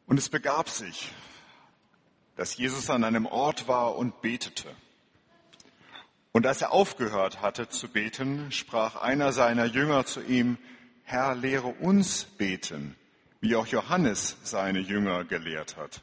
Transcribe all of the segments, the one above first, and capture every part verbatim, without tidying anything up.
Und es begab sich, dass Jesus an einem Ort war und betete. Und als er aufgehört hatte zu beten, sprach einer seiner Jünger zu ihm: Herr, lehre uns beten, wie auch Johannes seine Jünger gelehrt hat.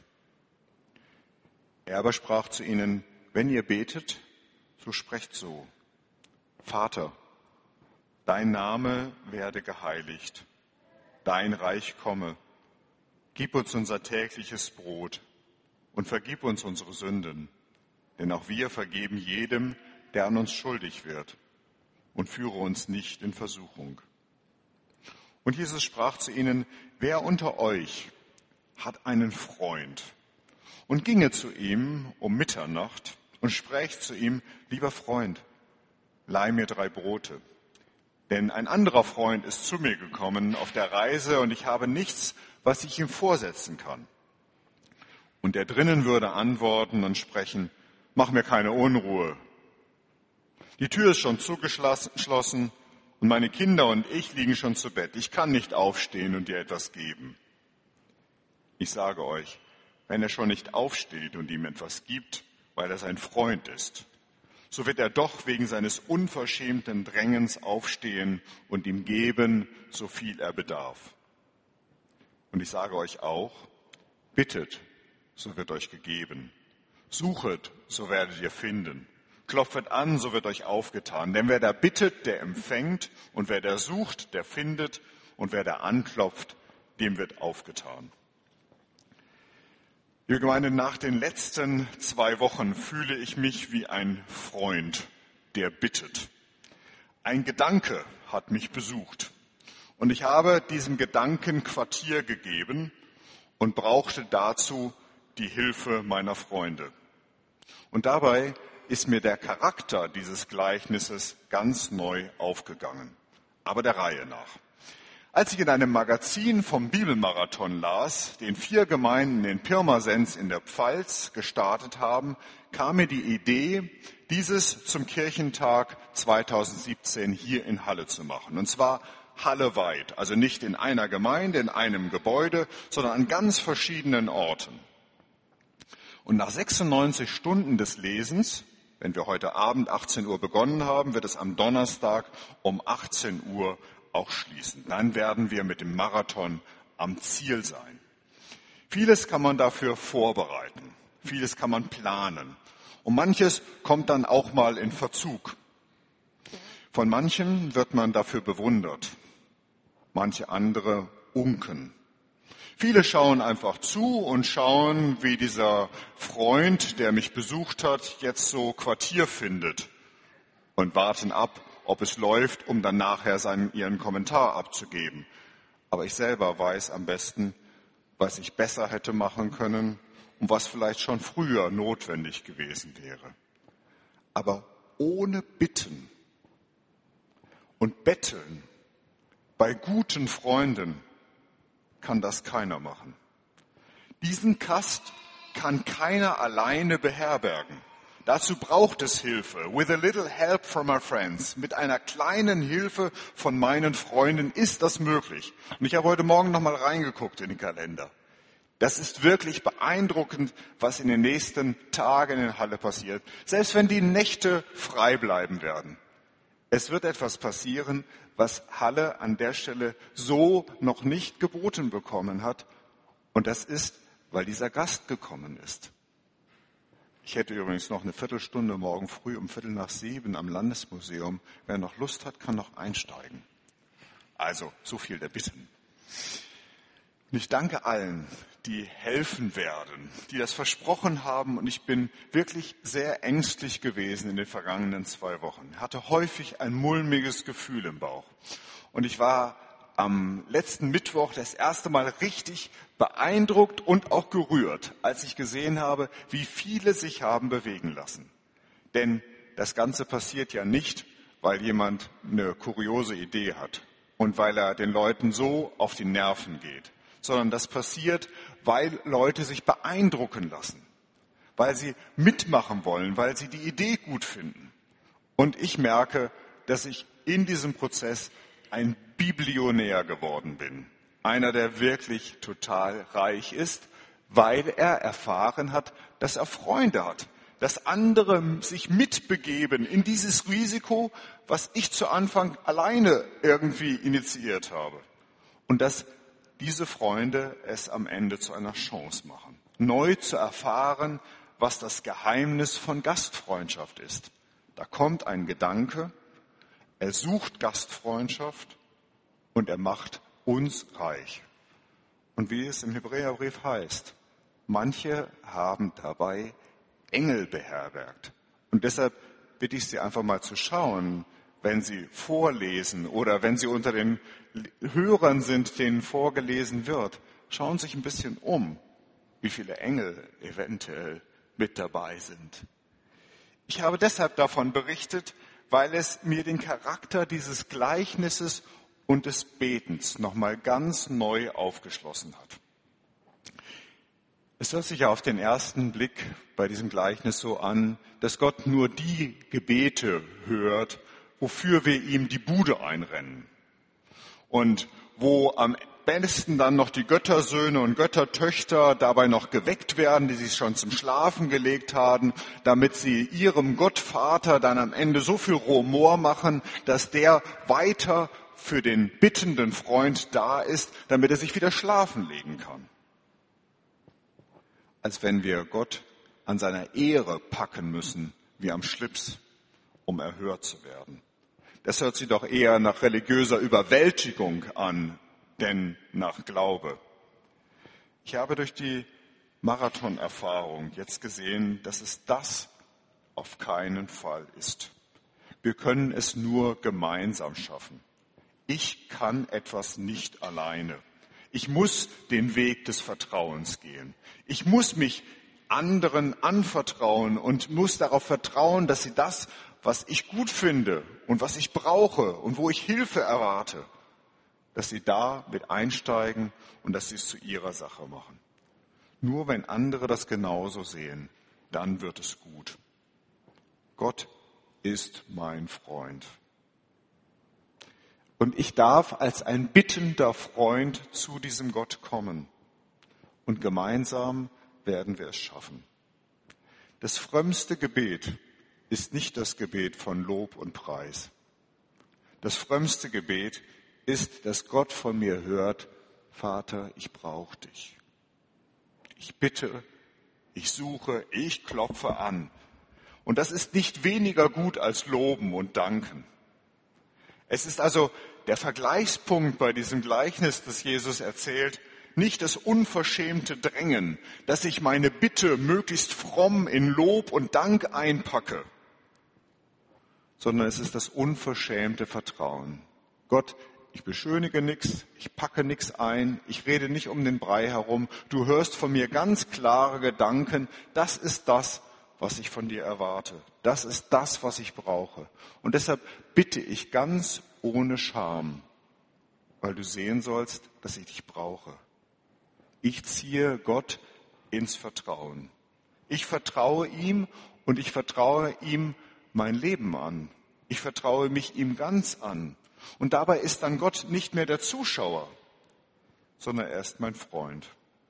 Er aber sprach zu ihnen: Wenn ihr betet, so sprecht so: Vater, dein Name werde geheiligt, dein Reich komme. Gib uns unser tägliches Brot und vergib uns unsere Sünden, denn auch wir vergeben jedem, der an uns schuldig wird, und führe uns nicht in Versuchung. Und Jesus sprach zu ihnen: Wer unter euch hat einen Freund und ginge zu ihm um Mitternacht und spräche zu ihm: Lieber Freund, leih mir drei Brote, denn ein anderer Freund ist zu mir gekommen auf der Reise und ich habe nichts, was ich ihm vorsetzen kann. Und der drinnen würde antworten und sprechen: Mach mir keine Unruhe. Die Tür ist schon zugeschlossen und meine Kinder und ich liegen schon zu Bett. Ich kann nicht aufstehen und dir etwas geben. Ich sage euch, wenn er schon nicht aufsteht und ihm etwas gibt, weil er sein Freund ist, so wird er doch wegen seines unverschämten Drängens aufstehen und ihm geben, so viel er bedarf. Und ich sage euch auch, bittet, so wird euch gegeben. Suchet, so werdet ihr finden. Klopfet an, so wird euch aufgetan. Denn wer da bittet, der empfängt. Und wer da sucht, der findet. Und wer da anklopft, dem wird aufgetan. Liebe Gemeinde, nach den letzten zwei Wochen fühle ich mich wie ein Freund, der bittet. Ein Gedanke hat mich besucht. Und ich habe diesem Gedanken Quartier gegeben und brauchte dazu die Hilfe meiner Freunde. Und dabei ist mir der Charakter dieses Gleichnisses ganz neu aufgegangen. Aber der Reihe nach. Als ich in einem Magazin vom Bibelmarathon las, den vier Gemeinden in Pirmasens in der Pfalz gestartet haben, kam mir die Idee, dieses zum Kirchentag zweitausendsiebzehn hier in Halle zu machen. Und zwar halleweit, also nicht in einer Gemeinde, in einem Gebäude, sondern an ganz verschiedenen Orten. Und nach sechsundneunzig Stunden des Lesens, wenn wir heute Abend achtzehn Uhr begonnen haben, wird es am Donnerstag um achtzehn Uhr auch schließen. Dann werden wir mit dem Marathon am Ziel sein. Vieles kann man dafür vorbereiten, vieles kann man planen und manches kommt dann auch mal in Verzug. Von manchen wird man dafür bewundert, manche andere unken. Viele schauen einfach zu und schauen, wie dieser Freund, der mich besucht hat, jetzt so Quartier findet und warten ab, ob es läuft, um dann nachher seinen, ihren Kommentar abzugeben. Aber ich selber weiß am besten, was ich besser hätte machen können und was vielleicht schon früher notwendig gewesen wäre. Aber ohne Bitten und Betteln bei guten Freunden kann das keiner machen. Diesen Kast kann keiner alleine beherbergen. Dazu braucht es Hilfe. With a little help from our friends. Mit einer kleinen Hilfe von meinen Freunden ist das möglich. Und ich habe heute Morgen noch mal reingeguckt in den Kalender. Das ist wirklich beeindruckend, was in den nächsten Tagen in Halle passiert. Selbst wenn die Nächte frei bleiben werden. Es wird etwas passieren, was Halle an der Stelle so noch nicht geboten bekommen hat. Und das ist, weil dieser Gast gekommen ist. Ich hätte übrigens noch eine Viertelstunde morgen früh um Viertel nach sieben am Landesmuseum. Wer noch Lust hat, kann noch einsteigen. Also, so viel der Bitten. Und ich danke allen, die helfen werden, die das versprochen haben. Und ich bin wirklich sehr ängstlich gewesen in den vergangenen zwei Wochen. Ich hatte häufig ein mulmiges Gefühl im Bauch. Und ich war am letzten Mittwoch das erste Mal richtig beeindruckt und auch gerührt, als ich gesehen habe, wie viele sich haben bewegen lassen. Denn das Ganze passiert ja nicht, weil jemand eine kuriose Idee hat und weil er den Leuten so auf die Nerven geht, sondern das passiert, weil Leute sich beeindrucken lassen, weil sie mitmachen wollen, weil sie die Idee gut finden. Und ich merke, dass ich in diesem Prozess ein Biblionär geworden bin. Einer, der wirklich total reich ist, weil er erfahren hat, dass er Freunde hat, dass andere sich mitbegeben in dieses Risiko, was ich zu Anfang alleine irgendwie initiiert habe. Und dass diese Freunde es am Ende zu einer Chance machen, neu zu erfahren, was das Geheimnis von Gastfreundschaft ist. Da kommt ein Gedanke, er sucht Gastfreundschaft und er macht uns reich. Und wie es im Hebräerbrief heißt, manche haben dabei Engel beherbergt. Und deshalb bitte ich Sie einfach mal zu schauen, wenn Sie vorlesen oder wenn Sie unter den Hörern sind, denen vorgelesen wird. Schauen Sie sich ein bisschen um, wie viele Engel eventuell mit dabei sind. Ich habe deshalb davon berichtet, weil es mir den Charakter dieses Gleichnisses und des Betens nochmal ganz neu aufgeschlossen hat. Es hört sich ja auf den ersten Blick bei diesem Gleichnis so an, dass Gott nur die Gebete hört, wofür wir ihm die Bude einrennen. Und wo am besten dann noch die Göttersöhne und Göttertöchter dabei noch geweckt werden, die sich schon zum Schlafen gelegt haben, damit sie ihrem Gottvater dann am Ende so viel Rumor machen, dass der weiter für den bittenden Freund da ist, damit er sich wieder schlafen legen kann. Als wenn wir Gott an seiner Ehre packen müssen, wie am Schlips, um erhört zu werden. Das hört sich doch eher nach religiöser Überwältigung an, denn nach Glaube. Ich habe durch die Marathonerfahrung jetzt gesehen, dass es das auf keinen Fall ist. Wir können es nur gemeinsam schaffen. Ich kann etwas nicht alleine. Ich muss den Weg des Vertrauens gehen. Ich muss mich anderen anvertrauen und muss darauf vertrauen, dass sie das, was ich gut finde und was ich brauche und wo ich Hilfe erwarte, dass sie da mit einsteigen und dass sie es zu ihrer Sache machen. Nur wenn andere das genauso sehen, dann wird es gut. Gott ist mein Freund. Und ich darf als ein bittender Freund zu diesem Gott kommen. Und gemeinsam werden wir es schaffen. Das frömmste Gebet ist nicht das Gebet von Lob und Preis. Das frömmste Gebet ist, dass Gott von mir hört, Vater, ich brauche dich. Ich bitte, ich suche, ich klopfe an. Und das ist nicht weniger gut als Loben und Danken. Es ist also der Vergleichspunkt bei diesem Gleichnis, das Jesus erzählt, nicht das unverschämte Drängen, dass ich meine Bitte möglichst fromm in Lob und Dank einpacke, sondern es ist das unverschämte Vertrauen. Gott, ich beschönige nichts, ich packe nichts ein, ich rede nicht um den Brei herum, du hörst von mir ganz klare Gedanken, das ist das, was ich von dir erwarte. Das ist das, was ich brauche. Und deshalb bitte ich ganz ohne Scham, weil du sehen sollst, dass ich dich brauche. Ich ziehe Gott ins Vertrauen. Ich vertraue ihm und ich vertraue ihm mein Leben an. Ich vertraue mich ihm ganz an. Und dabei ist dann Gott nicht mehr der Zuschauer, sondern er ist mein Freund.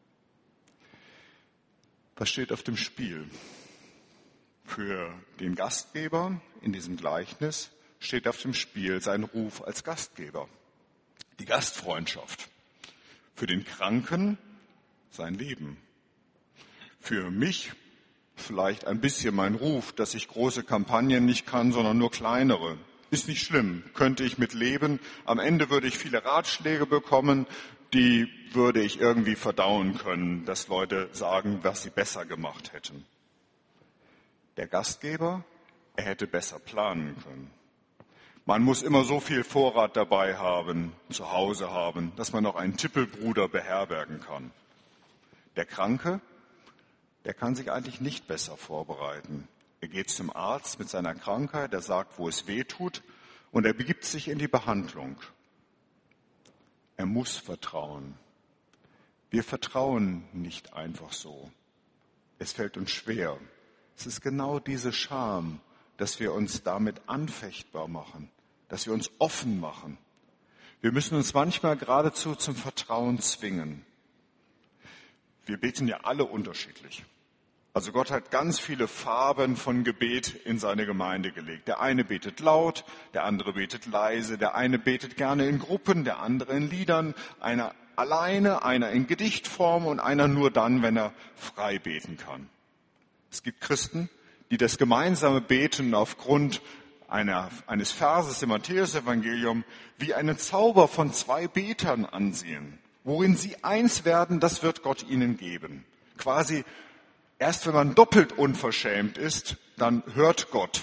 Was steht auf dem Spiel? Für den Gastgeber in diesem Gleichnis steht auf dem Spiel sein Ruf als Gastgeber, die Gastfreundschaft. Für den Kranken sein Leben. Für mich vielleicht ein bisschen mein Ruf, dass ich große Kampagnen nicht kann, sondern nur kleinere. Ist nicht schlimm, könnte ich mit leben. Am Ende würde ich viele Ratschläge bekommen, die würde ich irgendwie verdauen können, dass Leute sagen, was sie besser gemacht hätten. Der Gastgeber, er hätte besser planen können. Man muss immer so viel Vorrat dabei haben, zu Hause haben, dass man noch einen Tippelbruder beherbergen kann. Der Kranke, der kann sich eigentlich nicht besser vorbereiten. Er geht zum Arzt mit seiner Krankheit, er sagt, wo es weh tut, und er begibt sich in die Behandlung. Er muss vertrauen. Wir vertrauen nicht einfach so. Es fällt uns schwer. Es ist genau diese Scham, dass wir uns damit anfechtbar machen, dass wir uns offen machen. Wir müssen uns manchmal geradezu zum Vertrauen zwingen. wir beten ja alle unterschiedlich. Also Gott hat ganz viele Farben von Gebet in seine Gemeinde gelegt. Der eine betet laut, der andere betet leise, der eine betet gerne in Gruppen, der andere in Liedern, einer alleine, einer in Gedichtform und einer nur dann, wenn er frei beten kann. Es gibt Christen, die das gemeinsame Beten aufgrund einer, eines Verses im Matthäus-Evangelium wie einen Zauber von zwei Betern ansehen. Worin sie eins werden, das wird Gott ihnen geben. Quasi erst wenn man doppelt unverschämt ist, dann hört Gott.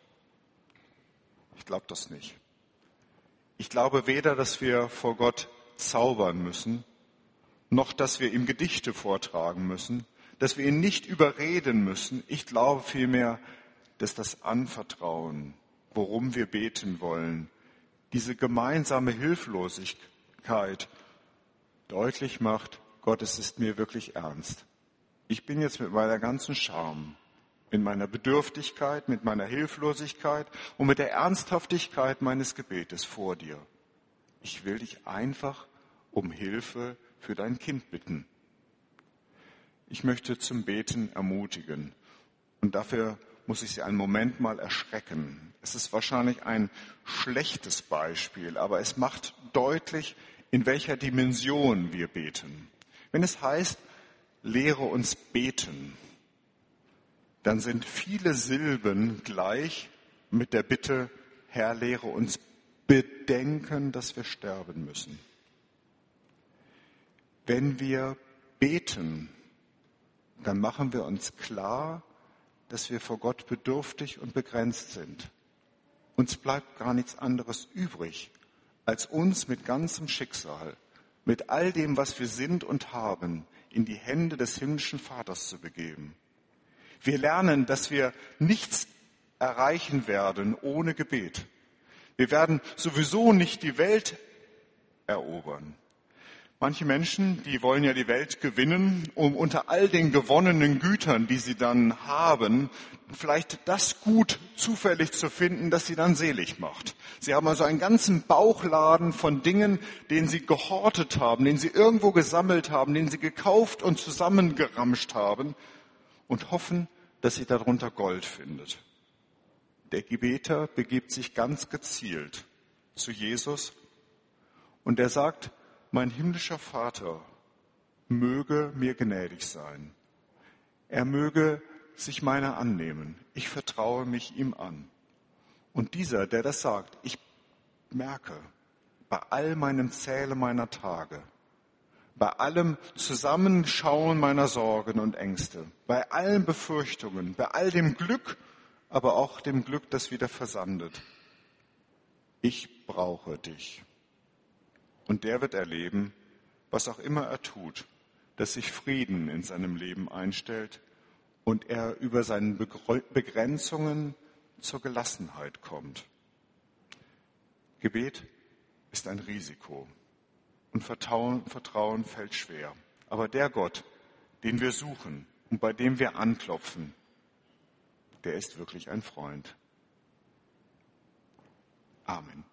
Ich glaube das nicht. Ich glaube weder, dass wir vor Gott zaubern müssen, noch dass wir ihm Gedichte vortragen müssen, dass wir ihn nicht überreden müssen. Ich glaube vielmehr, dass das Anvertrauen, worum wir beten wollen, diese gemeinsame Hilflosigkeit deutlich macht, Gott, es ist mir wirklich ernst. Ich bin jetzt mit meiner ganzen Scham, mit meiner Bedürftigkeit, mit meiner Hilflosigkeit und mit der Ernsthaftigkeit meines Gebetes vor dir. Ich will dich einfach um Hilfe für dein Kind bitten. Ich möchte zum Beten ermutigen und dafür muss ich Sie einen Moment mal erschrecken. Es ist wahrscheinlich ein schlechtes Beispiel, aber es macht deutlich, in welcher Dimension wir beten. Wenn es heißt, lehre uns beten, dann sind viele Silben gleich mit der Bitte, Herr, lehre uns bedenken, dass wir sterben müssen. Wenn wir beten, dann machen wir uns klar, dass wir vor Gott bedürftig und begrenzt sind. Uns bleibt gar nichts anderes übrig, als uns mit ganzem Schicksal, mit all dem, was wir sind und haben, in die Hände des himmlischen Vaters zu begeben. Wir lernen, dass wir nichts erreichen werden ohne Gebet. Wir werden sowieso nicht die Welt erobern. Manche Menschen, die wollen ja die Welt gewinnen, um unter all den gewonnenen Gütern, die sie dann haben, vielleicht das Gut zufällig zu finden, das sie dann selig macht. Sie haben also einen ganzen Bauchladen von Dingen, den sie gehortet haben, den sie irgendwo gesammelt haben, den sie gekauft und zusammengeramscht haben und hoffen, dass sie darunter Gold findet. Der Gebeter begibt sich ganz gezielt zu Jesus und er sagt, mein himmlischer Vater möge mir gnädig sein. Er möge sich meiner annehmen. Ich vertraue mich ihm an. Und dieser, der das sagt, ich merke, bei all meinem Zählen meiner Tage, bei allem Zusammenschauen meiner Sorgen und Ängste, bei allen Befürchtungen, bei all dem Glück, aber auch dem Glück, das wieder versandet. Ich brauche dich. Und der wird erleben, was auch immer er tut, dass sich Frieden in seinem Leben einstellt und er über seine Begrenzungen zur Gelassenheit kommt. Gebet ist ein Risiko und Vertrauen, Vertrauen fällt schwer. Aber der Gott, den wir suchen und bei dem wir anklopfen, der ist wirklich ein Freund. Amen.